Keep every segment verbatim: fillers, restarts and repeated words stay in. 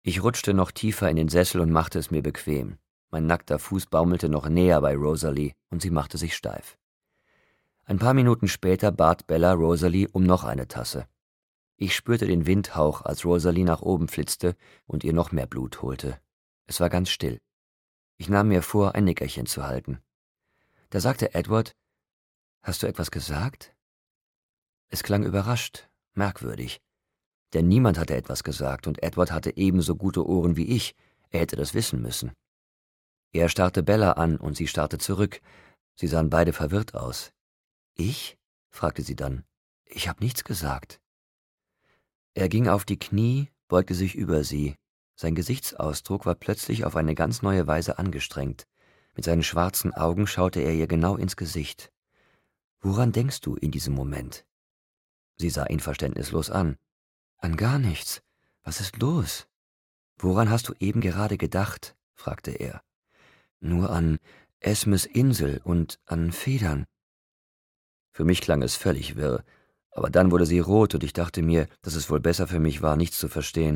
Ich rutschte noch tiefer in den Sessel und machte es mir bequem. Mein nackter Fuß baumelte noch näher bei Rosalie und sie machte sich steif. Ein paar Minuten später bat Bella Rosalie um noch eine Tasse. Ich spürte den Windhauch, als Rosalie nach oben flitzte und ihr noch mehr Blut holte. Es war ganz still. Ich nahm mir vor, ein Nickerchen zu halten. Da sagte Edward: »Hast du etwas gesagt?« Es klang überrascht, merkwürdig. Denn niemand hatte etwas gesagt und Edward hatte ebenso gute Ohren wie ich, er hätte das wissen müssen. Er starrte Bella an und sie starrte zurück. Sie sahen beide verwirrt aus. »Ich?« fragte sie dann. »Ich habe nichts gesagt.« Er ging auf die Knie, beugte sich über sie. Sein Gesichtsausdruck war plötzlich auf eine ganz neue Weise angestrengt. Mit seinen schwarzen Augen schaute er ihr genau ins Gesicht. »Woran denkst du in diesem Moment?« Sie sah ihn verständnislos an. »An gar nichts. Was ist los?« »Woran hast du eben gerade gedacht?« fragte er. »Nur an Esmes Insel und an Federn.« Für mich klang es völlig wirr, aber dann wurde sie rot und ich dachte mir, dass es wohl besser für mich war, nichts zu verstehen.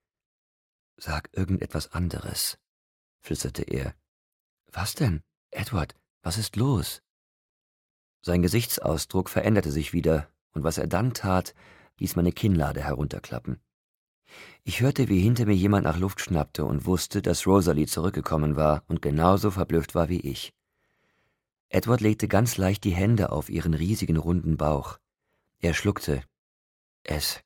»Sag irgendetwas anderes«, flüsterte er. »Was denn? Edward, was ist los?« Sein Gesichtsausdruck veränderte sich wieder, und was er dann tat, ließ meine Kinnlade herunterklappen. Ich hörte, wie hinter mir jemand nach Luft schnappte und wusste, dass Rosalie zurückgekommen war und genauso verblüfft war wie ich. Edward legte ganz leicht die Hände auf ihren riesigen, runden Bauch. Er schluckte. »Es.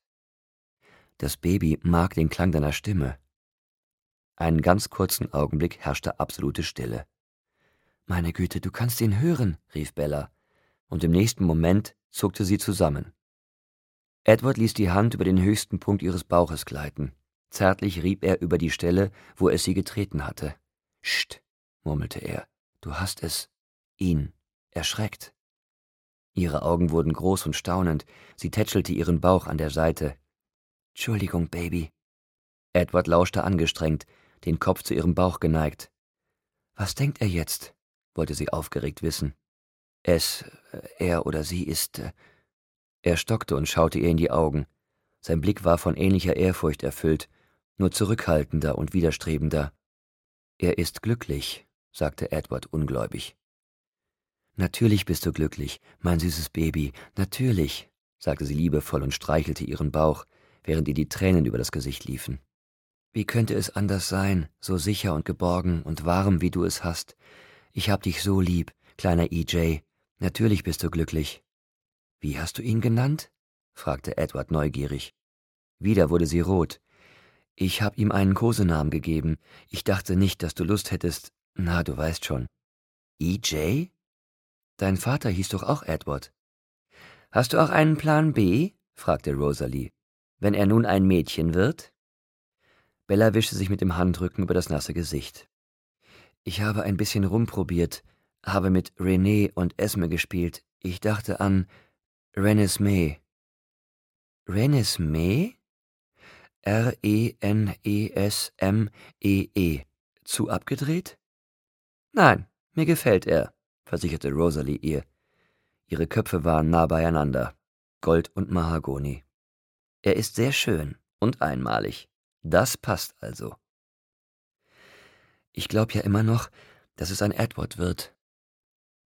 Das Baby mag den Klang deiner Stimme.« Einen ganz kurzen Augenblick herrschte absolute Stille. »Meine Güte, du kannst ihn hören«, rief Bella, und im nächsten Moment zuckte sie zusammen. Edward ließ die Hand über den höchsten Punkt ihres Bauches gleiten. Zärtlich rieb er über die Stelle, wo es sie getreten hatte. »Scht«, murmelte er, »du hast es, ihn, erschreckt.« Ihre Augen wurden groß und staunend, sie tätschelte ihren Bauch an der Seite. »Entschuldigung, Baby.« Edward lauschte angestrengt, den Kopf zu ihrem Bauch geneigt. »Was denkt er jetzt?« wollte sie aufgeregt wissen. »Es, er oder sie ist...« Er stockte und schaute ihr in die Augen. Sein Blick war von ähnlicher Ehrfurcht erfüllt, nur zurückhaltender und widerstrebender. »Er ist glücklich«, sagte Edward ungläubig. »Natürlich bist du glücklich, mein süßes Baby, natürlich«, sagte sie liebevoll und streichelte ihren Bauch, während ihr die Tränen über das Gesicht liefen. »Wie könnte es anders sein, so sicher und geborgen und warm, wie du es hast? Ich hab dich so lieb, kleiner E J. Natürlich bist du glücklich.« »Wie hast du ihn genannt?« fragte Edward neugierig. Wieder wurde sie rot. »Ich hab ihm einen Kosenamen gegeben. Ich dachte nicht, dass du Lust hättest. Na, du weißt schon.« »E J? Dein Vater hieß doch auch Edward.« »Hast du auch einen Plan B?« fragte Rosalie. »Wenn er nun ein Mädchen wird?« Bella wischte sich mit dem Handrücken über das nasse Gesicht. »Ich habe ein bisschen rumprobiert, habe mit Renee und Esme gespielt. Ich dachte an Renesmee.« »Renesmee?« R E N E S M E E. Zu abgedreht?« »Nein, mir gefällt er«, versicherte Rosalie ihr. Ihre Köpfe waren nah beieinander, Gold und Mahagoni. »Er ist sehr schön und einmalig. Das passt also.« »Ich glaub ja immer noch, dass es ein Edward wird«,